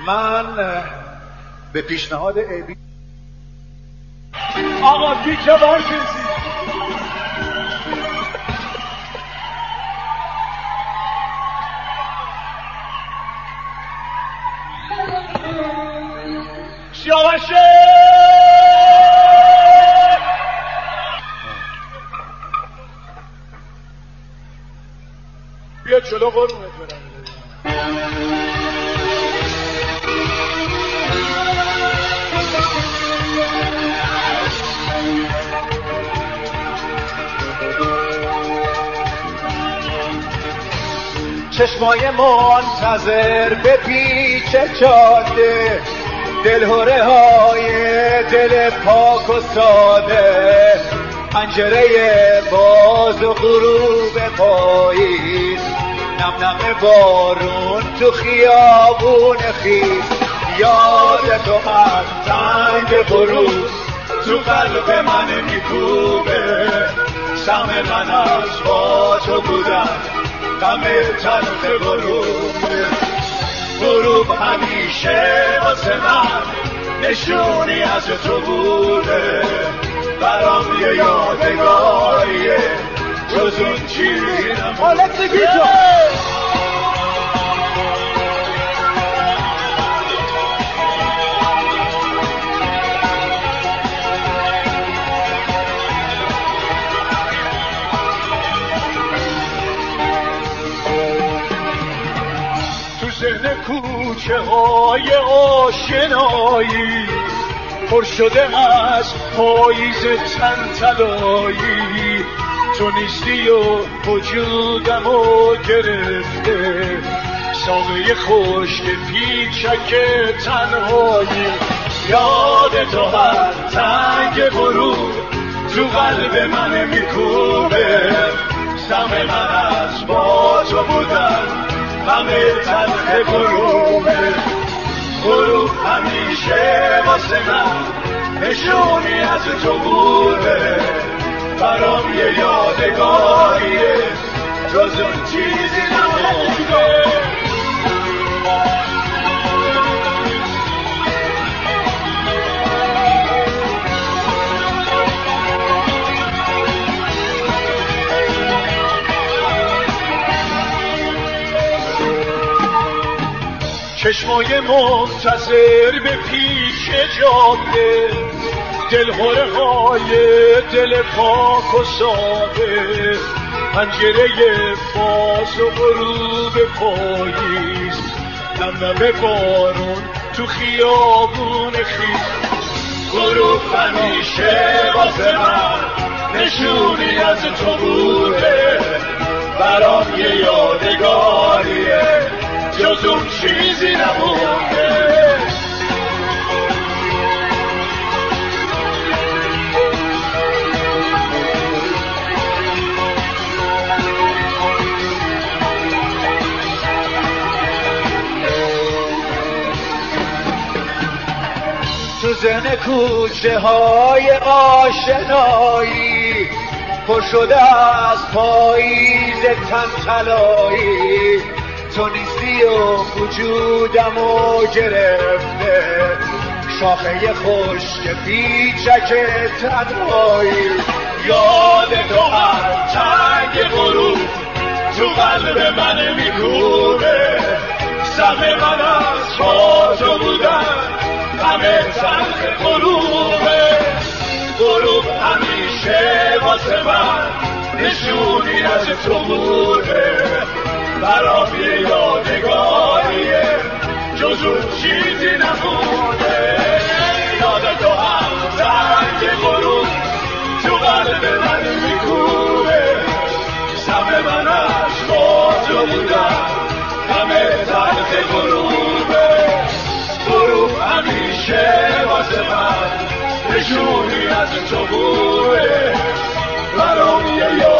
من به پیشنهاد ابی آقا پیچه بار کسی شیاوشه بیا جلو قربونت برم. چشمای منتظر به پیچ جاده، دلهره های دل پاک و ساده، پنجره باز و غروب پاییز، نم نم بارون تو خیابون خیز، یاد تو از تنگ غروب تو قلب من میکوبه، سم من از با تو بودن غم تلخ غروب همیشه واسه من نشونی از تو بوده، برام یه یادگاریه جز اون چیزی نمونده. ذهن کوچه های آشنایی پر شده از پاییز تنطلایی، تو نیستی و وجودم و گرفته، ساقه خشک پیچک تنهایی، یاد تو هر تنگ غروب تو قلب من میکوبه، سم من از با تو بودن همه تلخ غروب همیشه واسه من نشونی از تو بوده، برام یه یادگاریه جز اون چیزی نمونده. چشمای منتظر به پیچ جاده، دلهره های دل پاک و ساده، پنجره باز و غروب پاییز، نم نم بارون تو خیابون خیز، غروب همیشه واسه من نشونی از تو بوده، برام یه یادگاریه جز اون چیزی نمونده. تو ذهن کوچه های آشنایی پر شده از پاییز تنطلایی، تو نیستی و وجودم و گرفته، شاخه خشک پیچک تنهایی، یاد تو هر تنگ غروب تو قلب من میکوبه، سم من از با تو بودن همه تلخ غروب همیشه واسه من نشونی از تو بوده، برام یه یادگاریه جز اون چیزی نمونده. یاد تو هم تنگ غروب تو قلب من میکوبه، سم من از با تو بودن همه تلخ غروب همیشه واسه من نشونی از تو بوده، برام یه